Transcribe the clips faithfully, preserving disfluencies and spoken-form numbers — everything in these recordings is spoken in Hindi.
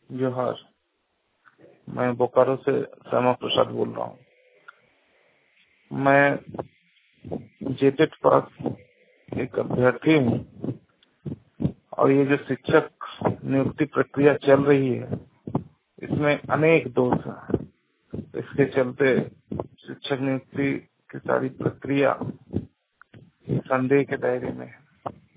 जोहार, मैं बोकारो से श्यामा प्रसाद बोल रहा हूँ। मैं जेटेट पास एक अभ्यर्थी हूँ और ये जो शिक्षक नियुक्ति प्रक्रिया चल रही है इसमें अनेक दोष हैं। इसके चलते शिक्षक नियुक्ति की सारी प्रक्रिया संदेह के दायरे में है।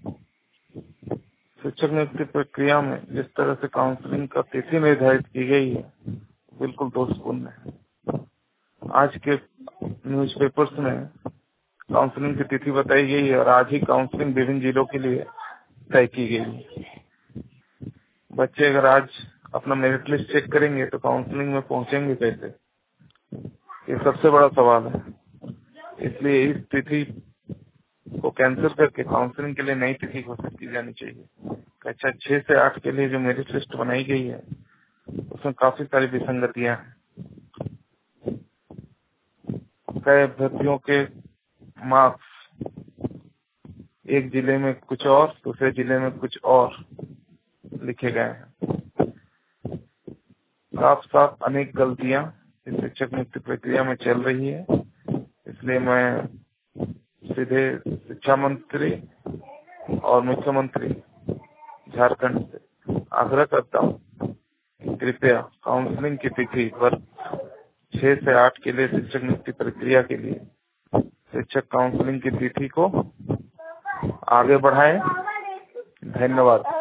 शिक्षक नियुक्ति प्रक्रिया में जिस तरह से काउंसलिंग का तिथि निर्धारित की गई है बिल्कुल दोषपूर्ण है। आज के न्यूज़पेपर्स में काउंसलिंग की तिथि बताई गई है और आज ही काउंसलिंग विभिन्न जिलों के लिए तय की गई है। बच्चे अगर आज अपना मेरिट लिस्ट चेक करेंगे तो काउंसलिंग में पहुंचेंगे कैसे, ये सबसे बड़ा सवाल है। इसलिए इस तिथि को कैंसिल करके काउंसलिंग के लिए नई तिथि घोषित की जानी चाहिए। कक्षा छह से आठ के लिए जो मेरिट लिस्ट बनाई गई है उसमें काफी सारी विसंगतियां हैं। कई अभ्यर्थियों के मार्क्स एक जिले में कुछ और, दूसरे जिले में कुछ और लिखे गए हैं। साफ साफ अनेक गलतियां इस शिक्षक नियुक्ति प्रक्रिया में चल रही है। इसलिए मैं सीधे शिक्षा मंत्री और मुख्यमंत्री झारखंड से आग्रह करता हूँ, कृपया काउंसलिंग की तिथि पर छह से आठ के लिए शिक्षक नियुक्ति प्रक्रिया के लिए शिक्षक काउंसलिंग की तिथि को आगे बढ़ाएं। धन्यवाद।